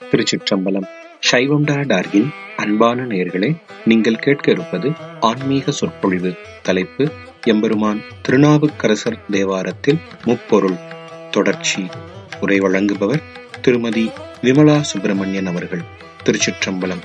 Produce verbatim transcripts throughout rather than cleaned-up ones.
திருச்சிற்றம்பலம். சைவம் டார்கின் அன்பான நேயர்களே, நீங்கள் கேட்க இருப்பது ஆன்மீக சொற்பொழிவு. தலைப்பு எம்பெருமான் திருநாவுக்கரசர் தேவாரத்தில் முப்பொருள், தொடர்ச்சி. உரை வழங்குபவர் திருமதி விமலா சுப்பிரமணியன் அவர்கள். திருச்சிற்றம்பலம்.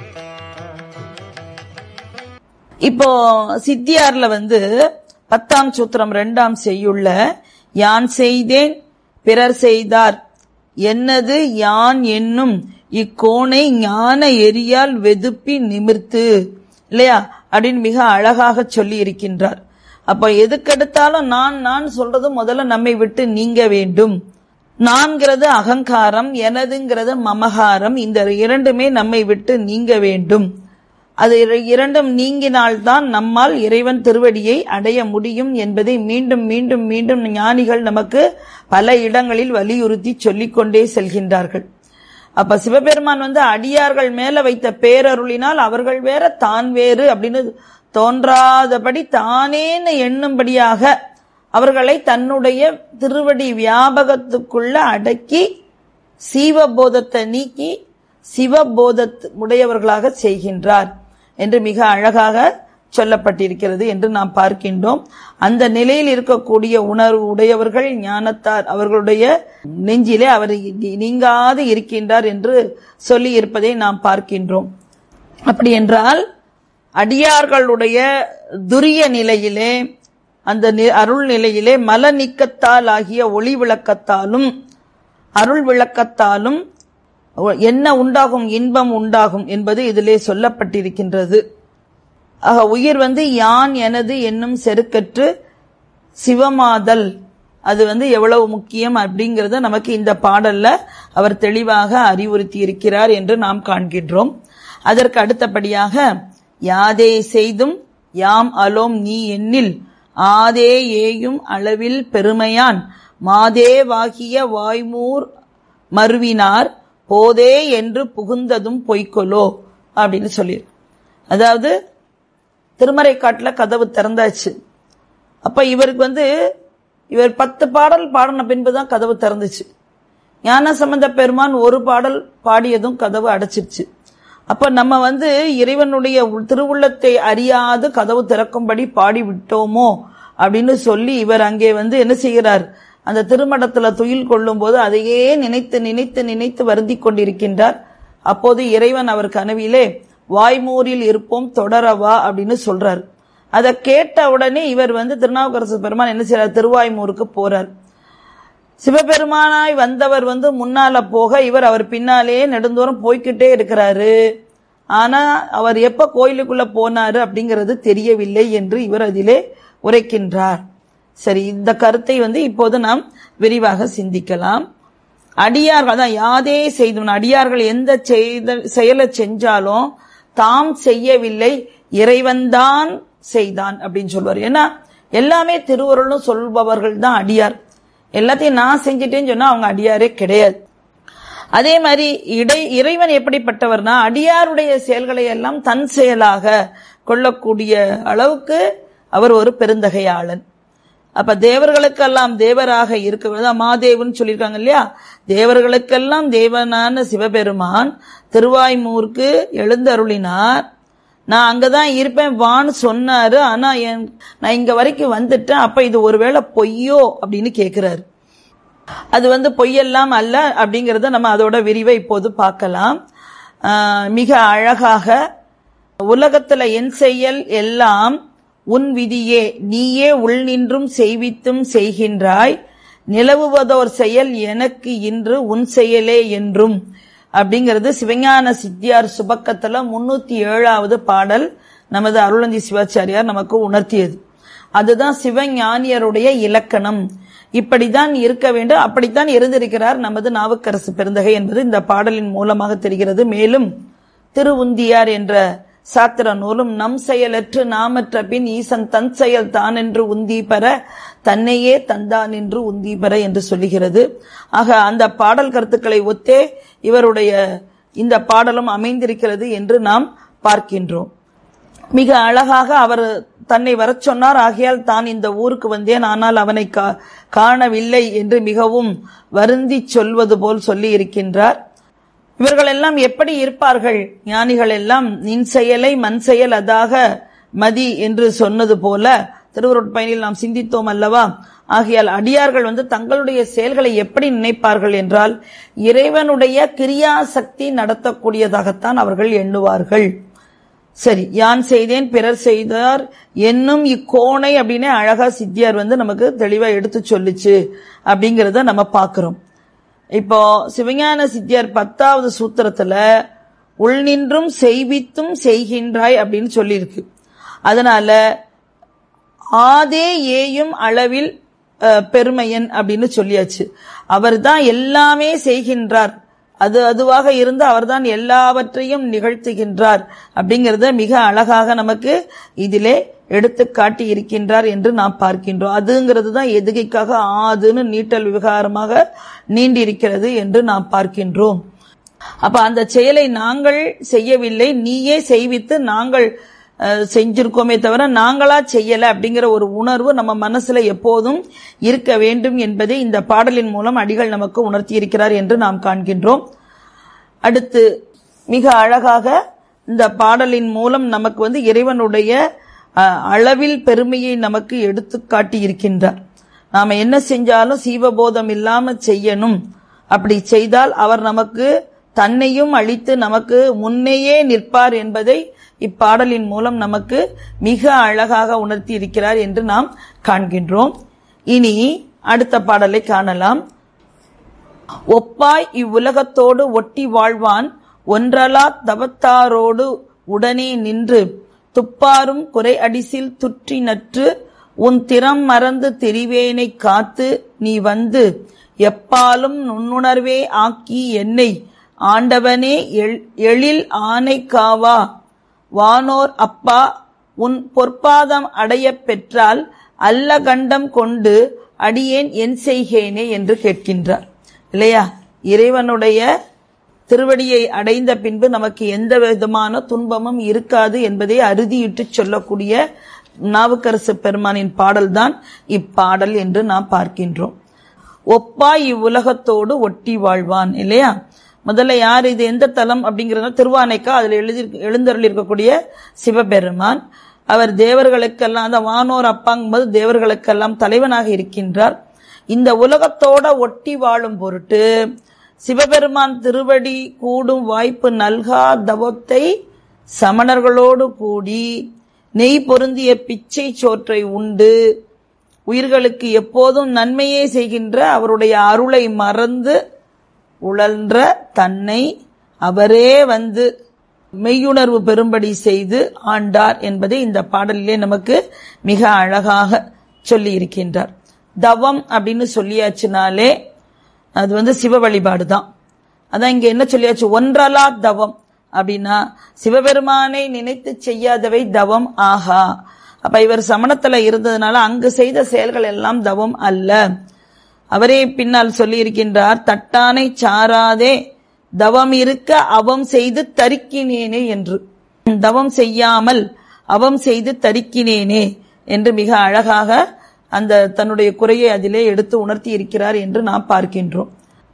இப்போ சித்தியார்ல வந்து பத்தாம் சூத்திரம் இரண்டாம் செய்யுள்ள யான் செய்தேன் பிறர் செய்தார் என்னது யான் என்னும் இக்கோணை ஞான எரியால் வெதுப்பி நிமிர்த்து இல்லையா அப்படின்னு மிக அழகாக சொல்லி இருக்கின்றார். அப்ப எதுக்கெடுத்தாலும் நான் நான் சொல்றது முதல்ல நம்மை விட்டு நீங்க வேண்டும். நான்கிறது அகங்காரம், எனதுங்கிறது மமகாரம். இந்த இரண்டுமே நம்மை விட்டு நீங்க வேண்டும். அது இரண்டும் நீங்கினால்தான் நம்மால் இறைவன் திருவடியை அடைய முடியும் என்பதை மீண்டும் மீண்டும் மீண்டும் ஞானிகள் நமக்கு பல இடங்களில் வலியுறுத்தி சொல்லிக்கொண்டே செல்கின்றார்கள். அப்ப சிவபெருமான் வந்து அடியார்கள் மேல வைத்த பேரருளினால் அவர்கள் வேற தான் வேறு அப்படின்னு தோன்றாதபடி தானேன்னு எண்ணும்படியாக அவர்களை தன்னுடைய திருவடி வியாபகத்துக்குள்ள அடக்கி சீவபோதத்தை நீக்கி சிவபோத உடையவர்களாக செய்கின்றார் என்று மிக அழகாக சொல்லப்பட்டிருக்கிறது என்று நாம் பார்க்கின்றோம். அந்த நிலையில் இருக்கக்கூடிய உணர்வு உடையவர்கள் ஞானத்தார் அவர்களுடைய நெஞ்சிலே அவர் நீங்காது இருக்கின்றார் என்று சொல்லி இருப்பதை நாம் பார்க்கின்றோம். அப்படி என்றால் அடியார்களுடைய துரிய நிலையிலே, அந்த அருள் நிலையிலே மல நீக்கத்தால் ஆகிய ஒளி விளக்கத்தாலும் அருள் விளக்கத்தாலும் என்ன உண்டாகும், இன்பம் உண்டாகும் என்பது இதிலே சொல்லப்பட்டிருக்கின்றது. ஆக உயிர் வந்து யான் எனது என்னும் செருக்கற்று சிவமாதல், அது வந்து எவ்வளவு முக்கியம் அப்படிங்கறத நமக்கு இந்த பாடல்ல அவர் தெளிவாக அறிவுறுத்தி இருக்கிறார் என்று நாம் காண்கின்றோம். அதற்கு அடுத்தபடியாக யாதே செய்தும் யாம் அலோம் நீ எண்ணில் ஆதே ஏயும் அளவில் பெருமையான் மாதேவாகிய வாய்மூர் மருவினார் போதே என்று புகுந்ததும் பொய்க்கொலோ அப்படின்னு சொல்லி. அதாவது திருமறை காட்டுல கதவு திறந்தாச்சு. அப்ப இவருக்கு வந்து இவர் பத்து பாடல் பாடின பின்புதான் கதவு திறந்துச்சு. ஞான சம்பந்த பெருமான் ஒரு பாடல் பாடியதும் கதவு அடைச்சிருச்சு. அப்ப நம்ம வந்து இறைவனுடைய திருவுள்ளத்தை அறியாது கதவு திறக்கும்படி பாடி விட்டோமோ அப்படின்னு சொல்லி இவர் அங்கே வந்து என்ன செய்கிறார், அந்த திருமடத்துல துயில் கொள்ளும் போது அதையே நினைத்து நினைத்து நினைத்து வருந்தி கொண்டிருக்கின்றார். அப்போது இறைவன் அவர் கனவிலே வாய்மூரில் இருப்போம் தொடரவா அப்படின்னு சொல்றார். அதை கேட்ட உடனே இவர் வந்து திருநாவுக்கரசர் பெருமான் என்ன செய்யறார், திருவாய்மூருக்கு போறார். சிவபெருமானாய் வந்தவர் வந்து முன்னால போக இவர் அவர் பின்னாலே நெடுந்தோறும் போய்கிட்டே இருக்கிறாரு. ஆனா அவர் எப்ப கோயிலுக்குள்ள போனாரு அப்படிங்கிறது தெரியவில்லை என்று இவர் அதிலே உரைக்கின்றார். சரி, இந்த கருத்தை வந்து இப்போது நாம் விரிவாக சிந்திக்கலாம். அடியார்கள் தான் யாதே செய்தோம், அடியார்கள் எந்த செயலை செஞ்சாலும் தாம் செய்யவில்லை, இறைவன்தான் செய்தான் அப்படின்னு சொல்வார். ஏன்னா எல்லாமே திருவருள்னு சொல்பவர்கள் தான் அடியார். எல்லாத்தையும் நான் செஞ்சிட்டேன்னு சொன்னா அவங்க அடியாரே கிடையாது. அதே மாதிரி இடை இறைவன் எப்படிப்பட்டவர்னா அடியாருடைய செயல்களை எல்லாம் தன் செயலாக கொள்ளக்கூடிய அளவுக்கு அவர் ஒரு பெருந்தகையாளன். அப்ப தேவர்களுக்கெல்லாம் தேவராக இருக்க மாதேவன் சொல்லியிருக்காங்க இல்லையா, தேவர்களுக்கெல்லாம் தேவனான சிவபெருமான் திருவாய்மூருக்கு எழுந்தருளினார். நான் அங்கதான் இருப்பேன் வான்னு சொன்னாரு. ஆனா நான் இங்க வரைக்கும் வந்துட்டேன். அப்ப இது ஒருவேளை பொய்யோ அப்படின்னு கேட்கிறாரு. அது வந்து பொய்யெல்லாம் அல்ல அப்படிங்கறத நம்ம அதோட விரிவை இப்போது பார்க்கலாம். மிக அழகாக உலகத்துல என் செயல் எல்லாம் உன் விதியே, நீயே உள் நின்றும் செய்வித்தும் செய்கின்றாய், நிலவுவதோர் செயல் எனக்கு இன்று உன் செயலே என்றும் அப்படிங்கிறது சிவஞான சித்தியார் சுபக்கத்துல முன்னூத்தி ஏழாவது பாடல் நமது அருளந்தி சிவாச்சாரியார் நமக்கு உணர்த்தியது. அதுதான் சிவஞானியருடைய இலக்கணம். இப்படித்தான் இருக்க வேண்டும், அப்படித்தான் இருந்திருக்கிறார் நமது நாவுக்கரசு பெருந்தகை என்பது இந்த பாடலின் மூலமாக தெரிகிறது. மேலும் திருவுந்தியார் என்ற சாத்திர நூலும் நம் செயலற்று நாமற்ற பின் ஈசன் தன் செயல் தான் என்று உந்தி பெற தன்னையே தந்தான் என்று உந்தி பெற என்று சொல்லுகிறது. ஆக அந்த பாடல் கருத்துக்களை ஒத்தே இவருடைய இந்த பாடலும் அமைந்திருக்கிறது என்று நாம் பார்க்கின்றோம். மிக அழகாக அவர் தன்னை வர சொன்னார். ஆகையால் தான் இந்த ஊருக்கு வந்தேன், ஆனால் அவனை காணவில்லை என்று மிகவும் வருந்தி சொல்வது போல் சொல்லி இருக்கின்றார். இவர்கள் எல்லாம் எப்படி இருப்பார்கள்? ஞானிகள் எல்லாம் நின் செயலை மண் செயல் அதாக மதி என்று சொன்னது போல திருவருட்பயனில் நாம் சிந்தித்தோம் அல்லவா? ஆகையால் அடியார்கள் வந்து தங்களுடைய செயல்களை எப்படி நினைப்பார்கள் என்றால் இறைவனுடைய கிரியா சக்தி நடத்தக்கூடியதாகத்தான் அவர்கள் எண்ணுவார்கள். சரி, யான் செய்தேன் பிறர் செய்தார் என்னும் இக்கோணை அப்படின்னு அழகா சித்தியார் வந்து நமக்கு தெளிவா எடுத்து சொல்லுச்சு அப்படிங்கறத நம்ம பாக்குறோம். இப்போ சிவஞான சித்தியார் பத்தாவது சூத்திரத்துல உள்நின்றும் செய்வித்தும் செய்கின்றாய் அப்படின்னு சொல்லியிருக்கு. அதனால ஆதே ஏயும் அளவில் பெருமையன் அப்படின்னு சொல்லியாச்சு. அவர் தான் எல்லாமே செய்கின்றார், அது அதுவாக இருந்து அவர்தான் எல்லாவற்றையும் நிகழ்த்துகின்றார் அப்படிங்கறத மிக அழகாக நமக்கு இதிலே எடுத்து காட்டி இருக்கின்றார் என்று நாம் பார்க்கின்றோம். அதுங்கிறது தான் எதுகைக்காக ஆதுன்னு நீட்டல் விவகாரமாக நீண்டிருக்கிறது என்று நாம் பார்க்கின்றோம். அப்ப அந்த செயலை நாங்கள் செய்யவில்லை, நீயே செய்வித்து நாங்கள் செஞ்சிருக்கோமே தவிர நாங்களா செய்யல அப்படிங்கிற ஒரு உணர்வு நம்ம மனசுல எப்போதும் இருக்க வேண்டும் என்பதை இந்த பாடலின் மூலம் அடிகள் நமக்கு உணர்த்தி இருக்கிறார் என்று நாம் காண்கின்றோம். அடுத்து மிக அழகாக இந்த பாடலின் மூலம் நமக்கு வந்து இறைவனுடைய அளவில் பெருமையை நமக்கு எடுத்து காட்டி இருக்கின்றார். நாம என்ன செஞ்சாலும் சீவபோதம் இல்லாம செய்யணும், அப்படி செய்தால் அவர் நமக்கு தன்னையும் அளித்து நமக்கு முன்னையே நிற்பார் என்பதை இப்பாடலின் மூலம் நமக்கு மிக அழகாக உணர்த்தி இருக்கிறார் என்று நாம் காண்கின்றோம். இனி அடுத்த பாடலை காணலாம். ஒப்பாய் இவ்வுலகத்தோடு ஒட்டி வாழ்வான் ஒன்றலா தவத்தாரோடு உடனே நின்று துப்பாரும் குறை அடிசில் துற்றி நற்று உன் திறம் மறந்து திரிவேனை காத்து நீ வந்து எப்பாலும் நுண்ணுணர்வே ஆக்கி என்னை ஆண்டவனே எழில் ஆனை காவா வானோர் அப்பா உன் பொற்பாதம் அடைய பெற்றால் அல்ல கண்டம் கொண்டு அடியேன் என் செய்கேனே என்று கேட்கின்றார் இல்லையா? இறைவனுடைய திருவடியை அடைந்த பின்பு நமக்கு எந்த விதமான துன்பமும் இருக்காது என்பதை அறுதியிட்டு சொல்லக்கூடிய நாவுக்கரசு பெருமானின் பாடல்தான் இப்பாடல் என்று நாம் பார்க்கின்றோம். ஒப்பாய் இவ்வுலகத்தோடு ஒட்டி வாழ்வான் இல்லையா? முதல்ல யார் இது, எந்த தலம் அப்படிங்கறத திருவானைக்கா அதுல எழுதி எழுந்தருள் இருக்கக்கூடிய சிவபெருமான். அவர் தேவர்களுக்கெல்லாம் அந்த வானோர் அப்பாங்கும் போது தேவர்களுக்கெல்லாம் தலைவனாக இருக்கின்றார். இந்த உலகத்தோட ஒட்டி வாழும் பொருட்டு சிவபெருமான் திருவடி கூடும் வாய்ப்பு நல்கா தவத்தை சமணர்களோடு கூடி நெய் பொருந்திய பிச்சை சோற்றை உண்டு உயிர்களுக்கு எப்போதும் நன்மையே செய்கின்ற அவருடைய அருளை மறந்து உழன்ற தன்னை அவரே வந்து மெய்யுணர்வு பெறும்படி செய்து ஆண்டார் என்பதை இந்த பாடலிலே நமக்கு மிக அழகாக சொல்லி இருக்கின்றார். தவம் அப்படின்னு சொல்லியாச்சுனாலே அது வந்து சிவ வழிபாடு தான். அதான் இங்க என்ன சொல்லியாச்சு, ஒன்றலா தவம் அப்படின்னா சிவபெருமானை நினைத்து செய்யாதவை தவம் ஆகா. அப்ப இவர் சமணத்துல இருந்ததுனால அங்கு செய்த செயல்கள் எல்லாம் தவம் அல்ல. அவரே பின்னால் சொல்லி இருக்கின்றார், தட்டானை சாராதே தவம் இருக்க அவம் செய்து தரிக்கினேனே என்று. தவம் செய்யாமல் அவம் செய்து தரிக்கினேனே என்று மிக அழகாக அந்த தன்னுடைய குறையை அதிலே எடுத்து உணர்த்தி இருக்கிறார் என்று நாம் பார்க்கின்றோம்.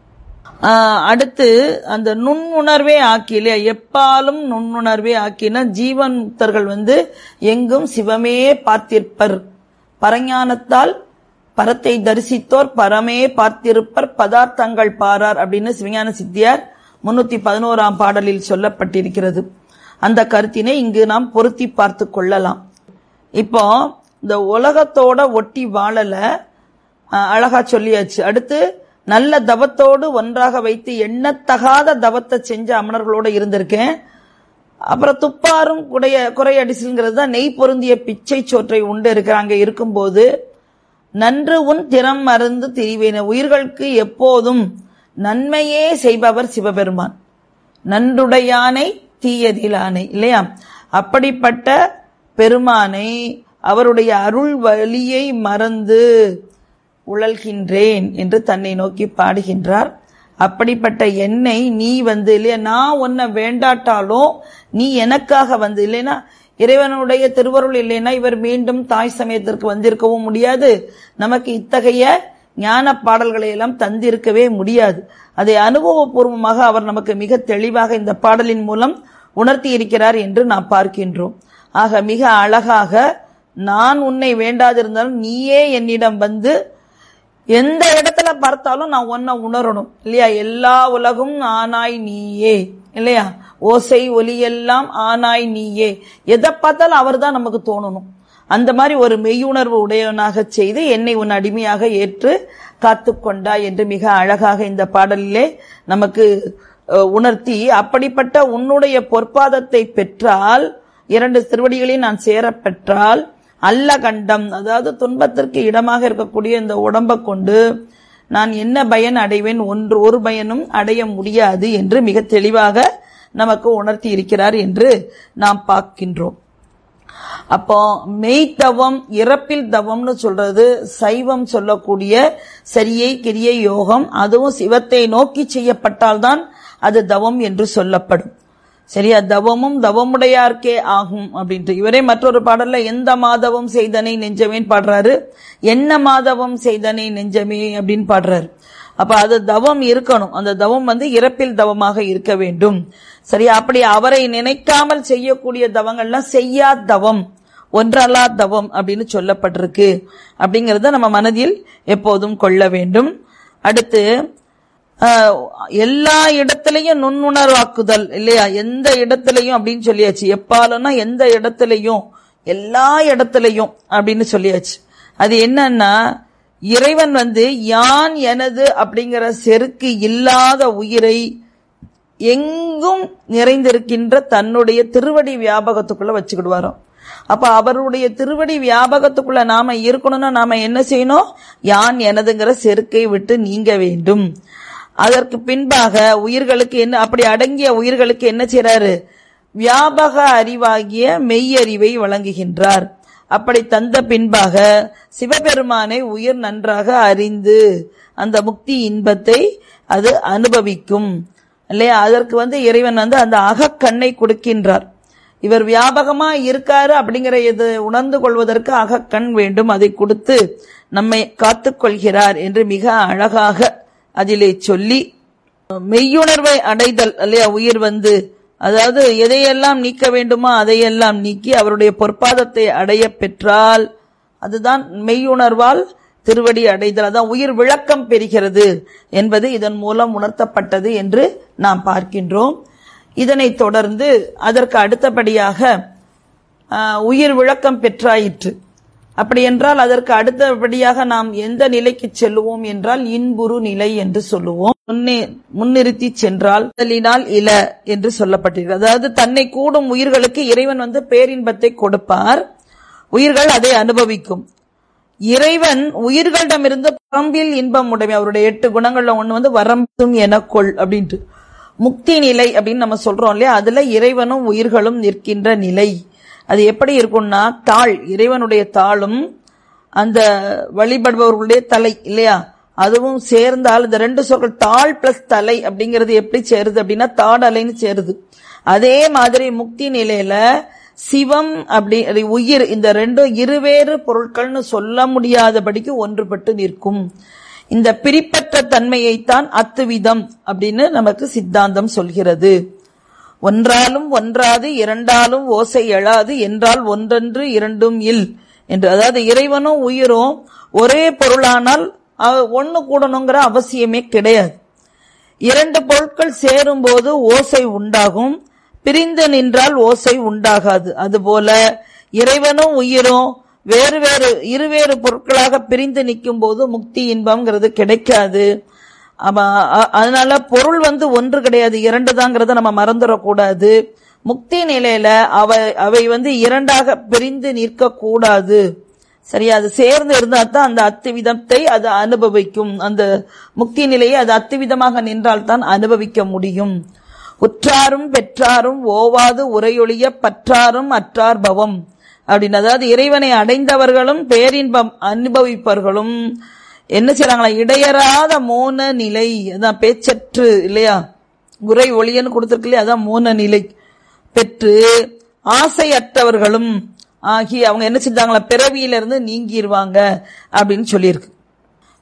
அடுத்து அந்த நுண்ணுணர்வே ஆக்கிலே எப்பாலும் நுண்ணுணர்வே ஆக்கின ஜீவன் முக்தர்கள் வந்து எங்கும் சிவமே பார்த்திருப்பர், பரஞானத்தால் பரத்தை தரிசித்தோர் பரமே பார்த்திருப்பர் பதார்த்தங்கள் பாரார் அப்படின்னு சிவஞான சித்தியார் முன்னூத்தி பதினோராம் பாடலில் சொல்லப்பட்டிருக்கிறது. அந்த கருத்தினை இங்கு நாம் பொருத்தி பார்த்து கொள்ளலாம். இப்போ இந்த உலகத்தோட ஒட்டி வாழல அழகா சொல்லியாச்சு. அடுத்து நல்ல தவத்தோடு ஒன்றாக வைத்து எண்ணத்தகாத தவத்தை செஞ்ச அமணர்களோட இருந்திருக்கேன். அப்புறம் துப்பாரும் குடைய குறை அடிசில்ங்கிறது தான் நெய் பொருந்திய பிச்சை சோற்றை உண்டு இருக்கிறாங்க. இருக்கும்போது நன்று உன் திறம் மறந்து திரிவேன, உயிர்களுக்கு எப்போதும் நன்மையே செய்பவர் சிவபெருமான், நன்றுடையானை தீயதிலானை இல்லையா? அப்படிப்பட்ட பெருமானை அவருடைய அருள் வழியை மறந்து உழல்கின்றேன் என்று தன்னை நோக்கி பாடுகின்றார். அப்படிப்பட்ட என்னை நீ வந்து இல்லையா, நான் உன்னை வேண்டாட்டாலும் நீ எனக்காக வந்து இல்லைன்னா இறைவனுடைய திருவருள் இல்லைன்னா இவர் மீண்டும் தாய் சமயத்திற்கு வந்திருக்கவும் முடியாது, நமக்கு இத்தகைய ஞான பாடல்களை எல்லாம் தந்திருக்கவே முடியாது. அதை அனுபவபூர்வமாக அவர் நமக்கு மிக தெளிவாக இந்த பாடலின் மூலம் உணர்த்தி இருக்கிறார் என்று நாம் பார்க்கின்றோம். ஆக மிக அழகாக, நான் உன்னை வேண்டாதிருந்தாலும் நீயே என்னிடம் வந்து எந்த இடத்துல பார்த்தாலும் நான் ஒன்ன உணரணும் இல்லையா? எல்லா உலகும் ஆனாய் நீயே இல்லையா? ஓசை ஒலி எல்லாம் ஆனாய் நீயே. எதை பார்த்தாலும் அவர் தான் நமக்கு தோணணும். அந்த மாதிரி ஒரு மெய்யுணர்வு உடையவனாக செய்து என்னை உன் அடிமையாக ஏற்று காத்து கொண்டாய் என்று மிக அழகாக இந்த பாடலிலே நமக்கு உணர்த்தி, அப்படிப்பட்ட உன்னுடைய பொற்பாதத்தை பெற்றால், இரண்டு திருவடிகளையும் நான் சேர பெற்றால், அல்ல கண்டம், அதாவது துன்பத்திற்கு இடமாக இருக்கக்கூடிய இந்த உடம்பை கொண்டு நான் என்ன பயன் அடைவேன்? ஒன்று ஒரு பயனும் அடைய முடியாது என்று மிக தெளிவாக நமக்கு உணர்த்தி இருக்கிறார் என்று நாம் பார்க்கின்றோம். அப்போ மெய்த்தவம், இறப்பில் தவம்னு சொல்றது சைவம் சொல்லக்கூடிய சரியை கிரியை யோகம். அதுவும் சிவத்தை நோக்கி செய்யப்பட்டால்தான் அது தவம் என்று சொல்லப்படும். சரியா? தவமும் தவமுடையார்க்கே ஆகும் அப்படின்ட்டு இவரே மற்றொரு பாடல்ல எந்த மாதவம் செய்தனை நெஞ்சமேன்னு பாடுறாரு, என்ன மாதவம் செய்தனை நெஞ்சமே அப்படின்னு பாடுறாரு. அப்ப அது தவம் இருக்கணும். அந்த தவம் வந்து இறப்பில் தவமாக இருக்க வேண்டும். சரியா? அப்படி அவரை நினைக்காமல் செய்யக்கூடிய தவங்கள்லாம் செய்யா தவம், ஒன்றலா தவம் அப்படின்னு சொல்லப்பட்டிருக்கு. அப்படிங்கறத நம்ம மனதில் எப்போதும் கொள்ள வேண்டும். அடுத்து எல்லா இடத்திலையும் நுண்ணுணர்வாக்குதல் இல்லையா? எந்த இடத்திலையும் அப்படின்னு சொல்லியாச்சு. எப்பாலன்னா எந்த இடத்திலையும், எல்லா இடத்திலையும் அப்படின்னு சொல்லியாச்சு. அது என்னன்னா, இறைவன் வந்து யான் எனது அப்படிங்கிற செருக்கு இல்லாத உயிரை எங்கும் நிறைந்திருக்கின்ற தன்னுடைய திருவடி வியாபகத்துக்குள்ள வச்சுக்கிடுவாராம். அப்ப அவருடைய திருவடி வியாபகத்துக்குள்ள நாம இருக்கணும்னா நாம என்ன செய்யணும்? யான் எனதுங்கிற செருக்கை விட்டு நீங்க வேண்டும். அதற்கு பின்பாக உயிர்களுக்கு என்ன, அப்படி அடங்கிய உயிர்களுக்கு என்ன செய்றாரு? வியாபக அறிவாகிய மெய்யறிவை வழங்குகின்றார். அப்படி தந்த பின்பாக சிவபெருமானை உயிர் நன்றாக அறிந்து அந்த முக்தி இன்பத்தை அது அனுபவிக்கும் இல்லையா? அதற்கு வந்து இறைவன் வந்து அந்த அகக்கண்ணை கொடுக்கின்றார். இவர் வியாபகமா இருக்காரு அப்படிங்கிற இது உணர்ந்து கொள்வதற்கு அகக்கண் வேண்டும். அதை கொடுத்து நம்மை காத்துக் கொள்கிறார் என்று மிக அழகாக அதிலே சொல்லி, மெய்யுணர்வை அடைதல் இல்லையா? உயிர் வந்து அதாவது எதையெல்லாம் நீக்க வேண்டுமோ அதையெல்லாம் நீக்கி அவருடைய பொற்பாதத்தை அடைய பெற்றால் அதுதான் மெய்யுணர்வால் திருவடி அடைதல். அதான் உயிர் விளக்கம் பெறுகிறது என்பது இதன் மூலம் உணர்த்தப்பட்டது என்று நாம் பார்க்கின்றோம். இதனைத் தொடர்ந்து அதற்கு அடுத்தபடியாக உயிர் விளக்கம் பெற்றாயிற்று. அப்படி என்றால் அதற்கு அடுத்தபடியாக நாம் எந்த நிலைக்கு செல்லுவோம் என்றால் இன்புறு நிலை என்று சொல்லுவோம். முன்னிறுத்தி சென்றால் இல என்று சொல்லப்பட்டிருக்கிறது. அதாவது தன்னை கூடும் உயிர்களுக்கு இறைவன் வந்து பேரின்பத்தை கொடுப்பார், உயிர்கள் அதை அனுபவிக்கும். இறைவன் உயிர்களிடமிருந்து வரம்பில் இன்பம் உடைமை. அவருடைய எட்டு குணங்கள்ல ஒண்ணு வந்து வரம்பும் எனக்கொள் அப்படின்ட்டு முக்தி நிலை அப்படின்னு நம்ம சொல்றோம் இல்லையா? அதுல இறைவனும் உயிர்களும் நிற்கின்ற நிலை அது எப்படி இருக்கும்னா, தாள், இறைவனுடைய தாளும் அந்த வழிபடுபவர்களுடைய தலை இல்லையா, அதுவும் சேர்ந்தால் இந்த ரெண்டு சொற்கள் தாள் பிளஸ் தலை அப்படிங்கிறது எப்படி சேருது அப்படின்னா தாடலைன்னு சேருது. அதே மாதிரி முக்தி நிலையில சிவம் அப்படி உயிர் இந்த ரெண்டும் இருவேறு பொருட்கள்னு சொல்ல முடியாதபடிக்கு ஒன்றுபட்டு நிற்கும். இந்த பிரிப்பற்ற தன்மையைத்தான் அத்துவிதம் அப்படின்னு நமக்கு சித்தாந்தம் சொல்கிறது. ஒன்றாலும் ஒன்றாது இரண்டாலும் ஓசை எழாது என்றால் ஒன்றென்று இரண்டும் இல் என்று. அதாவது இறைவனும் உயிரும் ஒரே பொருளானால் ஒன்னு கூடணுங்கிற அவசியமே கிடையாது. இரண்டு பொருட்கள் சேரும் போது ஓசை உண்டாகும், பிரிந்து நின்றால் ஓசை உண்டாகாது. அதுபோல இறைவனும் உயிரும் வேறு வேறு இருவேறு பொருட்களாக பிரிந்து நிற்கும் போது முக்தி இன்பம்ங்கிறது கிடைக்காது. அதனால பொருள் வந்து ஒன்று கிடையாது, இரண்டு தாங்கிறத நம்ம மறந்துடக்கூடாது. முக்தி நிலையில அவை அவை வந்து இரண்டாக பிரிந்து நிற்க கூடாது. சரியா? அது சேர்ந்து இருந்தா தான் அந்த அத்துவிதத்தை அது அனுபவிக்கும். அந்த முக்தி நிலையை அது அத்துவிதமாக நின்றால் தான் அனுபவிக்க முடியும். உற்றாரும் பெற்றாரும் ஓவாது உரையொழிய பற்றாரும் அற்றார் பவம் அப்படின்னு. அதாவது இறைவனை அடைந்தவர்களும் பேரின்பம் அனுபவிப்பவர்களும் என்ன செய்யறாங்களா? இடையறாத மோன நிலை, அதான் பேச்சற்று இல்லையா, உரை ஒளியன்னு கொடுத்திருக்கு இல்லையா, அதான் மோன நிலை பெற்று ஆசையற்றவர்களும் ஆகி அவங்க என்ன செஞ்சாங்களா? பிறவியிலிருந்து நீங்கிடுவாங்க அப்படின்னு சொல்லியிருக்கு.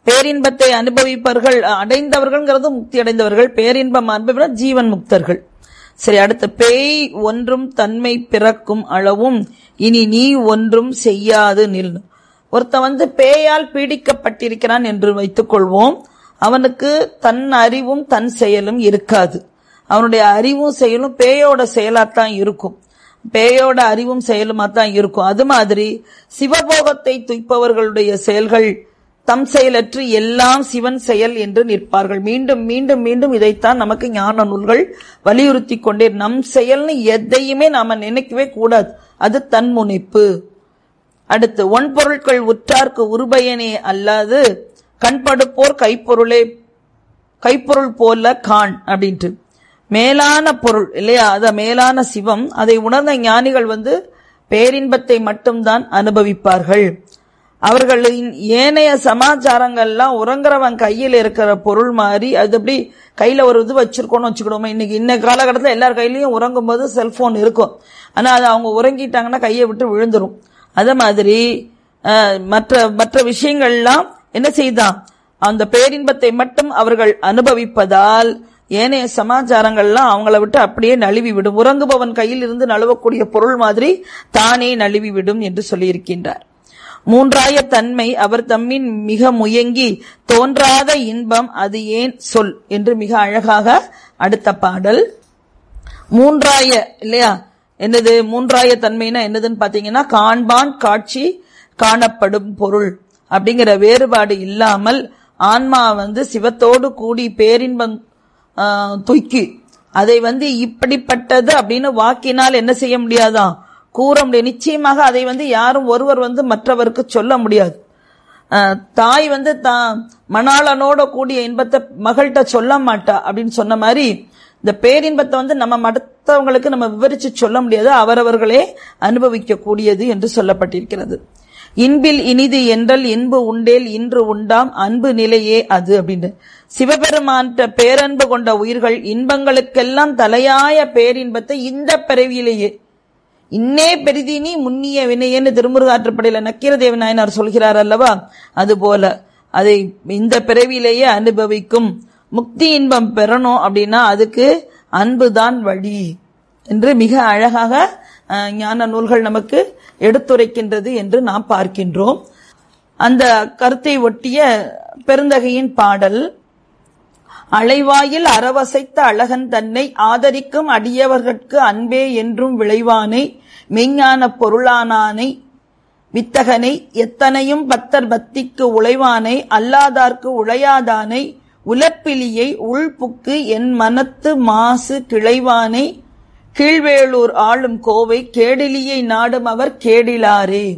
பேரின்பத்தை அனுபவிப்பவர்கள் அடைந்தவர்கள்ங்கிறது முக்தி அடைந்தவர்கள், பேரின்பம் அனுபவிப்பவர் ஜீவன் முக்தர்கள். சரி, அடுத்து பேய் ஒன்றும் தன்மை பிறக்கும் அளவும் இனி நீ ஒன்றும் செய்யாது நில். ஒருத்த வந்து பேயால் பீடிக்கப்பட்டிருக்கிறான் என்று வைத்துக் கொள்வோம். அவனுக்கு தன் அறிவும் தன் செயலும் இருக்காது. அவனுடைய அறிவும் செயலும் பேயோட செயலாத்தான் இருக்கும், பேயோட அறிவும் செயலுமா தான் இருக்கும். அது மாதிரி சிவபோகத்தை துய்ப்பவர்களுடைய செயல்கள் தம் செயலற்று எல்லாம் சிவன் செயல் என்று நிற்பார்கள். மீண்டும் மீண்டும் மீண்டும் இதைத்தான் நமக்கு ஞான நூல்கள் வலியுறுத்தி கொண்டே, நம் செயல்னு எதையுமே நாம நினைக்கவே கூடாது, அது தன்முனைப்பு. அடுத்து ஒன்பொருட்கள் உற்றார்க்கு உருபயனே அல்லாது கண்படுப்போர் கைப்பொருளே கைப்பொருள் போல காண் அப்படின்ட்டு. மேலான பொருள் இல்லையா, அத மேலான சிவம், அதை உணர்ந்த ஞானிகள் வந்து பேரின்பத்தை மட்டும்தான் அனுபவிப்பார்கள். அவர்களின் ஏனைய சமாச்சாரங்கள்லாம் உறங்குறவன் கையில் இருக்கிற பொருள் மாதிரி, அது அப்படி கையில ஒரு இது வச்சிருக்கோம்னு வச்சுக்கிடுவோம். இன்னைக்கு இன்ன காலகட்டத்தில் எல்லார் கையிலையும் உறங்கும் போது செல்போன் இருக்கும், ஆனா அது அவங்க உறங்கிட்டாங்கன்னா கையை விட்டு விழுந்துரும். அத மாதிரி மற்ற மற்ற விஷயங்கள்லாம் என்ன செய்தான், அந்த பேரின்பத்தை மட்டும் அவர்கள் அனுபவிப்பதால் ஏனைய சமாச்சாரங்கள்லாம் அவங்கள விட்டு அப்படியே நழுவி விடும். உறங்குபவன் கையில் இருந்து நழுவக்கூடிய பொருள் மாதிரி தானே நழுவி விடும் என்று சொல்லியிருக்கின்றார். மூன்றாய தன்மை அவர் தம்மின் மிக முயங்கி தோன்றாத இன்பம் அது ஏன் சொல் என்று மிக அழகாக அடுத்த பாடல். மூன்றாய இல்லையா, என்னது மூன்றாய தன்மைனா என்னதுன்னு பாத்தீங்கன்னா, காண்பான் காட்சி காணப்படும் பொருள் அப்படிங்கிற வேறுபாடு இல்லாமல் ஆன்மா வந்து சிவத்தோடு கூடி பேரின்பம் தூக்கி அதை வந்து இப்படிப்பட்டது அப்படின்னு வாக்கினால் என்ன செய்ய முடியாதான், கூற முடியாது. நிச்சயமாக அதை வந்து யாரும் ஒருவர் வந்து மற்றவருக்கு சொல்ல முடியாது. தாய் வந்து தான் மணாளனோட கூடிய இன்பத்தை மகள்கிட்ட சொல்ல மாட்டா அப்படின்னு சொன்ன மாதிரி, இந்த பேரின்பத்தை வந்து நம்ம மற்றவங்களுக்கு நம்ம விவரிச்சு சொல்ல முடியாது, அவரவர்களே அனுபவிக்க கூடியது என்று சொல்லப்பட்டிருக்கிறது. இன்பில் இனிது என்றல் இன்பு உண்டேல் இன்று உண்டாம் அன்பு நிலையே அது அப்படின்னு. சிவபெருமான் பேரன்பு கொண்ட உயிர்கள் இன்பங்களுக்கெல்லாம் தலையாய பேரின்பத்தை இந்த பிறவியிலேயே, இன்னே பெரிதினி முன்னிய வினையன்னு திருமுருகாற்றுப்படையில நக்கீரதேவ நாயனார் சொல்கிறார் அல்லவா, அதுபோல அதை இந்த பிறவியிலேயே அனுபவிக்கும். முக்தி இன்பம் பெறணும் அப்படின்னா அதுக்கு அன்புதான் வழி என்று மிக அழகாக ஞான நூல்கள் நமக்கு எடுத்துரைக்கின்றது என்று நாம் பார்க்கின்றோம். அந்த கருத்தை ஒட்டிய பெருந்தகையின் பாடல். அலைவாயில் அறவசைத்த அழகன் தன்னை ஆதரிக்கும் அடியவர்கட்கு அன்பே என்றும் விளைவானை மெய்ஞான பொருளானானை வித்தகனை எத்தனையும் பக்தர் பக்திக்கு உழைவானை அல்லாதார்க்கு உழையாதானை உலப்பிலியை உள்புக்கு என் மனத்து மாசு கிளைவானை கீழ்வேளூர் ஆளும் கோவை கேடிலியை நாடும் அவர் கேடிலாரே.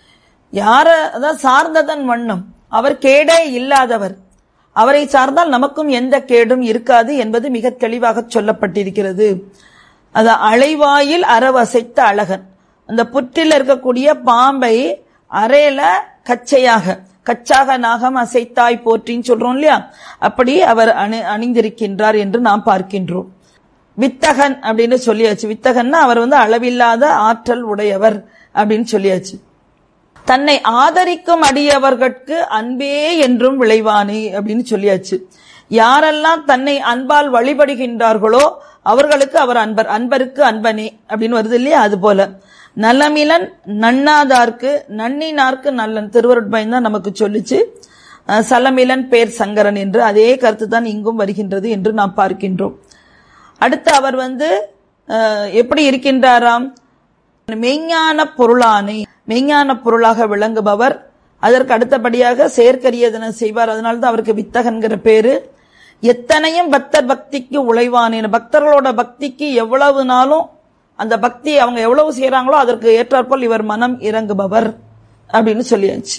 யார அதான் சார்ந்ததன் வண்ணம், அவர் கேடே இல்லாதவர், அவரை சார்ந்தால் நமக்கும் எந்த கேடும் இருக்காது என்பது மிக தெளிவாக சொல்லப்பட்டிருக்கிறது. அது அலைவாயில் அறவசைத்த அழகன், அந்த புற்றில் இருக்கக்கூடிய பாம்பை அறையில கச்சையாக கச்சாக நாகம் அசைத்தாய் போற்றின்னு சொல்றோம் இல்லையா, அப்படி அவர் அணி அணிந்திருக்கின்றார் என்று நாம் பார்க்கின்றோம். வித்தகன் அப்படின்னு சொல்லியாச்சு. வித்தகன்னா அவர் வந்து அளவில்லாத ஆற்றல் உடையவர் அப்படின்னு சொல்லியாச்சு. தன்னை ஆதரிக்கும் அடியவர்கட்கு அன்பே என்றும் விளைவானே அப்படின்னு சொல்லியாச்சு. யாரெல்லாம் தன்னை அன்பால் வழிபடுகின்றார்களோ அவர்களுக்கு அவர் அன்பர், அன்பருக்கு அன்பனே அப்படின்னு வருது இல்லையா, அது போல நலமிலன் நன்னாதார்க்கு நன்னினார்க்கு நல்லன் திருவருட்பயன் தான் நமக்கு சொல்லிச்சு. சலமிலன் பேர் சங்கரன் என்று அதே கருத்து தான் இங்கும் வருகின்றது என்று நாம் பார்க்கின்றோம். அடுத்து அவர் வந்து எப்படி இருக்கின்றாராம், மெய்ஞான பொருளானை மெய்ஞான பொருளாக விளங்குபவர். அதற்கு அடுத்தபடியாக செயற்கரியதன செய்வார், அதனால்தான் அவருக்கு வித்தகன்கிற பேரு. எத்தனையும் பக்தர் பக்திக்கு உழைவானேன், பக்தர்களோட பக்திக்கு எவ்வளவு நாளும் அந்த பக்தி அவங்க எவ்வளவு செய்யறாங்களோ அதற்கு ஏற்றாற்போல் இவர் மனம் இறங்குபவர் அப்படின்னு சொல்லியாச்சு.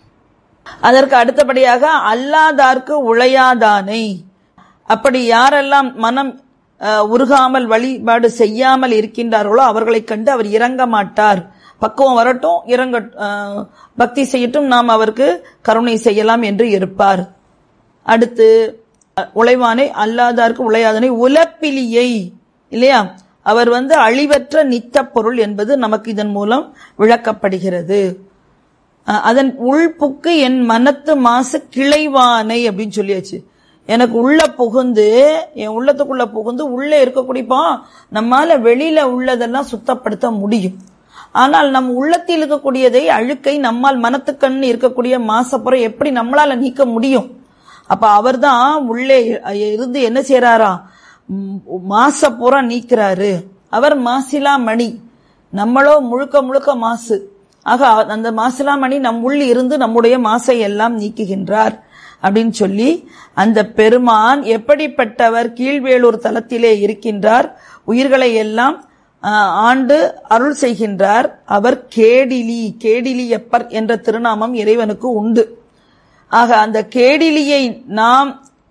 அதற்கு அடுத்தபடியாக அல்லாதார்க்கு உழையாதானை, அப்படி யாரெல்லாம் மனம் உருகாமல் வழிபாடு செய்யாமல் இருக்கின்றார்களோ அவர்களை கண்டு அவர் இறங்க மாட்டார். பக்குவம் வரட்டும், இறங்க பக்தி செய்யட்டும், நாம் அவருக்கு கருணை செய்யலாம் என்று இருப்பார். அடுத்து உழைவானை அல்லாதார்க்கு உழையாதனை உலப்பிலியை இல்லையா, அவர் வந்து அழிவற்ற நித்த பொருள் என்பது நமக்கு இதன் மூலம் விளக்கப்படுகிறது. அதன் உள்புக்கு என் மனத்து மாசு கிளைவானை அப்படின்னு சொல்லியாச்சு. எனக்கு உள்ள புகுந்து, என் உள்ளத்துக்குள்ள புகுந்து உள்ளே இருக்கக்கூடியப்பா நம்மால வெளியில உள்ளதெல்லாம் சுத்தப்படுத்த முடியும். ஆனால் நம் உள்ளத்தில் இருக்கக்கூடியதை, அழுக்கை, நம்மால் மனத்துக்கண்ணு இருக்கக்கூடிய மாசப்புறம் எப்படி நம்மளால நீக்க முடியும்? அப்ப அவர் தான் உள்ளே இருந்து என்ன செய்யறாரா, மாசப்புறம் நீக்கிறாரு. அவர் மாசிலா மணி, நம்மளோ முழுக்க முழுக்க மாசு. ஆக அந்த மாசிலா மணி நம் உள்ள இருந்து நம்முடைய மாசை எல்லாம் நீக்குகின்றார் அப்படின்னு சொல்லி அந்த பெருமான் எப்படிப்பட்டவர், கீழ்வேளூர் தலத்திலே இருக்கின்றார், உயிர்களை எல்லாம் ஆண்டு அருள் செய்கின்றார். அவர் கேடிலி, கேடிலியப்பர் என்ற திருநாமம் இறைவனுக்கு உண்டு. ஆக அந்த கேடிலியை நாம்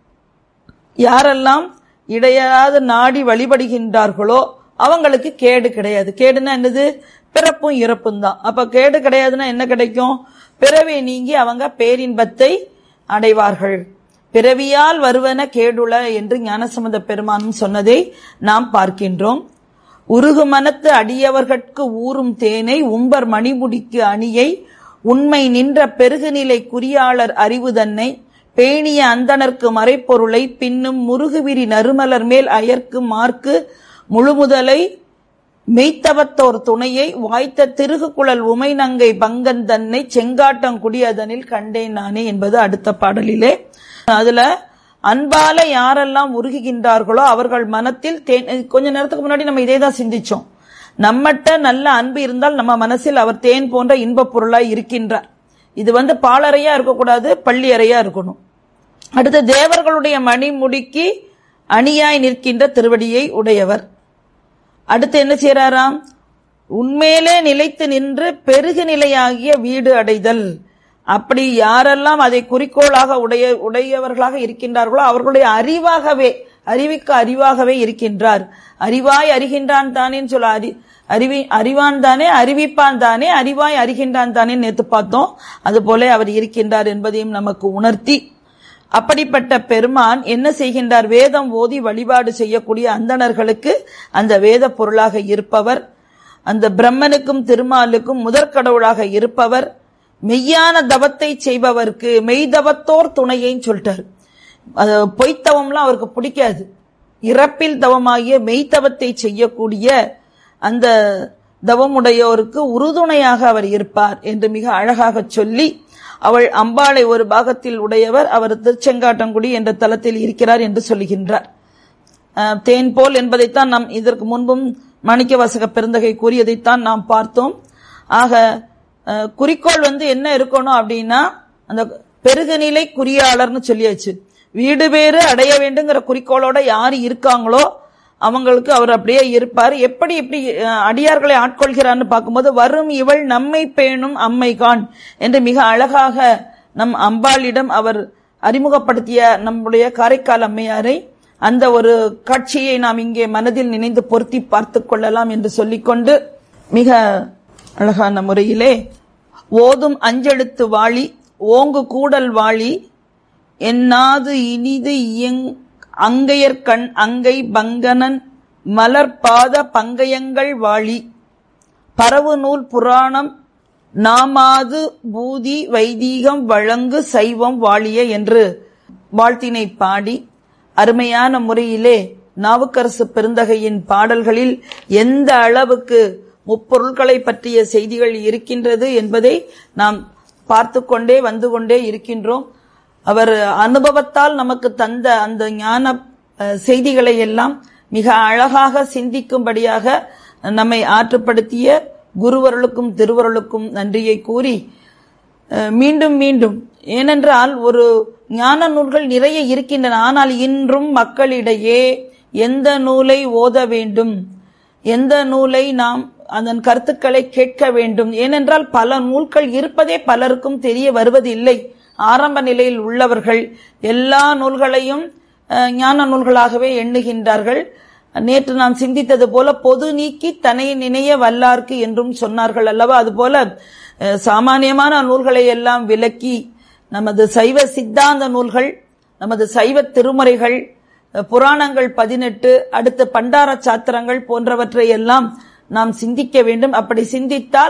யாரெல்லாம் இடையராது நாடி வழிபடுகின்றார்களோ அவங்களுக்கு கேடு கிடையாது. கேடுன்னா என்னது? பிறப்பும் இறப்பும் தான். அப்ப கேடு கிடையாதுன்னா என்ன கிடைக்கும்? பிறவி நீங்கி அவங்க பேரின்பத்தை அடைவார்கள். பிறவியால் வருவன கேடுல என்று ஞானசம்பந்த பெருமானும் சொன்னதை நாம் பார்க்கின்றோம். உருகு மனத்து அடியவர்கட்கு ஊறும் தேனை உம்பர் மணிமுடிக்கு அணியை உண்மை நின்ற பெருகுநிலை குறியாளர் அறிவு தன்னை பேணிய அந்தனர்க்கு மறைப்பொருளை பின்னும் முருகுவிரி நறுமலர் மேல் அயர்க்கு மார்க்கு முழுமுதலை மெய்த்தவத்தோர் துணையை வாய்த்த திருகுகுழல் உமை நங்கை பங்கன் தன்னை செங்காட்டங்குடியதனில் கண்டேன் நானே என்பது அடுத்த பாடலிலே. அதுல அன்பால யாரெல்லாம் உருகுகின்றார்களோ அவர்கள் மனத்தில் தேன். கொஞ்ச நேரத்துக்கு முன்னாடி நம்ம இதே தான் சிந்திச்சோம். நம்மகிட்ட நல்ல அன்பு இருந்தால் நம்ம மனசில் அவர் தேன் போன்ற இன்ப பொருளாய் இருக்கின்றார். இது வந்து பாலறையா இருக்கக்கூடாது, பள்ளி அறையா இருக்கணும். அடுத்து தேவர்களுடைய மணிமுடிக்கு அணியாய் நிற்கின்ற திருவடியை உடையவர். அடுத்து என்ன செய்யறாராம்? உண்மையிலே நிலைத்து நின்று பெருகு நிலையாகிய வீடு அடைதல். அப்படி யாரெல்லாம் அதை குறிக்கோளாக உடைய உடையவர்களாக இருக்கின்றார்களோ அவர்களுடைய அறிவாகவே, அறிவிக்கு அறிவாகவே இருக்கின்றார். அறிவாய் அறிகின்றான் தானேன்னு சொல்ல, அறி அறிவி அறிவான் தானே, அறிவிப்பான் தானே, அறிவாய் அறிகின்றான் தானே நேற்று பார்த்தோம். அது போல அவர் இருக்கின்றார் என்பதையும் நமக்கு உணர்த்தி, அப்படிப்பட்ட பெருமான் என்ன செய்கின்றார்? வேதம் ஓதி வழிபாடு செய்யக்கூடிய அந்தணர்களுக்கு அந்த வேத பொருளாக இருப்பவர், அந்த பிரம்மனுக்கும் திருமாலுக்கும் முதற்கடவுளாக இருப்பவர், மெய்யான தவத்தை செய்பவர்க்கு மெய்தவத்தோர் துணையைன்னு சொல்லிட்டார். பொய்த்தவம்லாம் அவருக்கு பிடிக்காது. இறப்பில் தவமாகிய மெய்தவத்தை செய்யக்கூடிய அந்த தவமுடையோருக்கு உறுதுணையாக அவர் இருப்பார் என்று மிக அழகாக சொல்லி, அவள் அம்பாளை ஒரு பாகத்தில் உடையவர், அவர் திருச்செங்காட்டங்குடி என்ற தலத்தில் இருக்கிறார் என்று சொல்லுகின்றார். தேன் போல் என்பதைத்தான் நாம் இதற்கு முன்பும் மாணிக்க வாசக பெருந்தகை கூறியதைத்தான் நாம் பார்த்தோம். ஆக குறிக்கோள் வந்து என்ன இருக்கணும் அப்படின்னா, அந்த பெருகுநிலை குறியாளர்னு சொல்லியாச்சு. வீடு பேறு அடைய வேண்டுங்கிற குறிக்கோளோட யாரு இருக்காங்களோ அவங்களுக்கு அவர் அப்படியே இருப்பார். எப்படி எப்படி அடியார்களை ஆட்கொள்கிறார்னு பார்க்கும்போது, வரும் இவள் நம்மை பேணும் அம்மைகான் என்று மிக அழகாக நம் அம்பாளிடம் அவர் அறிமுகப்படுத்திய நம்முடைய காரைக்கால் அம்மையாரை, அந்த ஒரு காட்சியை நாம் இங்கே மனதில் நினைந்து பொருத்தி பார்த்து கொள்ளலாம் என்று சொல்லிக்கொண்டு, மிக அழகான முறையிலே ஓதும் அஞ்செழுத்து வாழி ஓங்கு கூடல் வாழி என்னாது இனிது இயங் அங்கையர்கண் அங்கை பங்கனன் மலர்பாத பங்கயங்கள் வாழி பரவு நூல் புராணம் நாமாது பூதி வைதீகம் வழங்கு சைவம் வாழிய என்று வாழ்த்தினை பாடி, அருமையான முறையிலே நாவுக்கரசு பெருந்தகையின் பாடல்களில் எந்த அளவுக்கு முப்பொருள்களை பற்றிய செய்திகள் இருக்கின்றது என்பதை நாம் பார்த்து கொண்டே வந்து கொண்டே இருக்கின்றோம். அவர் அனுபவத்தால் நமக்கு தந்த அந்த ஞான செய்திகளை எல்லாம் மிக அழகாக சிந்திக்கும்படியாக நம்மை ஆற்றுப்படுத்திய குருவருளுக்கும் திருவருளுக்கும் நன்றியை கூறி, மீண்டும் மீண்டும், ஏனென்றால் ஒரு ஞான நூல்கள் நிறைய இருக்கின்றன. ஆனால் இன்றும் மக்களிடையே எந்த நூலை ஓத வேண்டும், எந்த நூலை நாம் அதன் கருத்துக்களை கேட்க வேண்டும், ஏனென்றால் பல நூல்கள் இருப்பதே பலருக்கும் தெரிய வருவதில்லை. ஆரம்ப நிலையில் உள்ளவர்கள் எல்லா நூல்களையும் ஞான நூல்களாகவே எண்ணுகின்றார்கள். நேற்று நாம் சிந்தித்தது போல பொது நீக்கி தன்னை நினைய வல்லார்க்கு என்றும் சொன்னார்கள் அல்லவா? அதுபோல சாமானியமான நூல்களை எல்லாம் விலக்கி நமது சைவ சித்தாந்த நூல்கள், நமது சைவ திருமுறைகள், புராணங்கள் பதினெட்டு, அடுத்து பண்டார சாத்திரங்கள் போன்றவற்றை எல்லாம் நாம் சிந்திக்க வேண்டும். அப்படி சிந்தித்தால்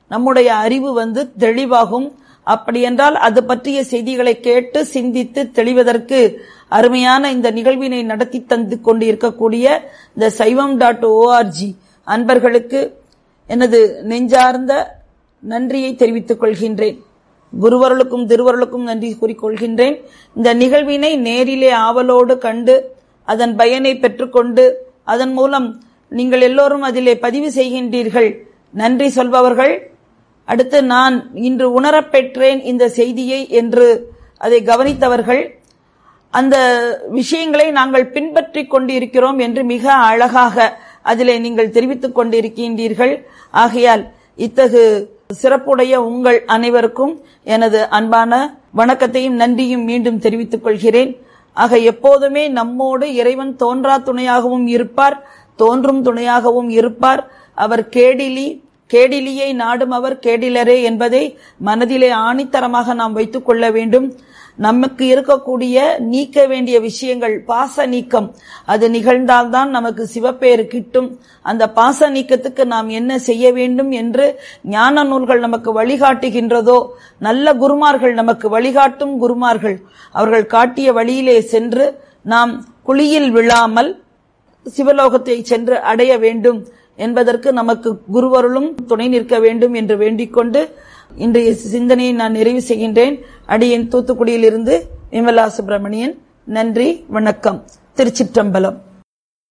நம்முடைய அறிவு வந்து தெளிவாகும். அப்படி என்றால் அது பற்றிய செய்திகளை கேட்டு சிந்தித்து தெளிவதற்கு அருமையான இந்த நிகழ்வினை நடத்தி தந்து கொண்டு இருக்கக்கூடிய இந்த சைவம் டாட் ஓஆர்ஜி அன்பர்களுக்கு எனது நெஞ்சார்ந்த நன்றியை தெரிவித்துக் கொள்கின்றேன். குருவருளுக்கும் திருவருளுக்கும் நன்றி கூறிக்கொள்கின்றேன். இந்த நிகழ்வினை நேரிலே ஆவலோடு கண்டு அதன் பயனை பெற்றுக்கொண்டு அதன் மூலம் நீங்கள் எல்லோரும் அதிலே பதிவு செய்கின்றீர்கள். நன்றி சொல்பவர்கள், அடுத்து நான் இன்று உணரப்பெற்றேன் இந்த செய்தியை என்று அதை கவனித்தவர்கள், அந்த விஷயங்களை நாங்கள் பின்பற்றி கொண்டிருக்கிறோம் என்று மிக அழகாக அதிலே நீங்கள் தெரிவித்துக் கொண்டிருக்கின்றீர்கள். ஆகையால் இத்தகு சிறப்புடைய உங்கள் அனைவருக்கும் எனது அன்பான வணக்கத்தையும் நன்றியும் மீண்டும் தெரிவித்துக் கொள்கிறேன். ஆக எப்போதுமே நம்மோடு இறைவன் தோன்றா துணையாகவும் இருப்பார், தோன்றும் துணையாகவும் இருப்பார். அவர் கேடிலி, கேடிலியை நாடும் அவர் கேடிலரே என்பதை மனதிலே ஆணித்தரமாக நாம் வைத்துக் கொள்ள வேண்டும். நமக்கு இருக்கக்கூடிய நீக்க வேண்டிய விஷயங்கள் பாச நீக்கம், அது நிகழ்ந்தால்தான் நமக்கு சிவப்பேறு கிட்டும். அந்த பாச நீக்கத்துக்கு நாம் என்ன செய்ய வேண்டும் என்று ஞான நூல்கள் நமக்கு வழிகாட்டுகின்றதோ, நல்ல குருமார்கள் நமக்கு வழிகாட்டும் குருமார்கள் அவர்கள் காட்டிய வழியிலே சென்று நாம் குழியில் விழாமல் சிவலோகத்தை சென்று அடைய வேண்டும் என்பதற்கு நமக்கு குருவருளும் துணை நிற்க வேண்டும் என்று வேண்டிக் கொண்டு இன்றைய சிந்தனையை நான் நிறைவு செய்கின்றேன். அடியேன் தூத்துக்குடியில் இருந்து விமலா சுப்பிரமணியன். நன்றி, வணக்கம். திருச்சிற்றம்பலம்.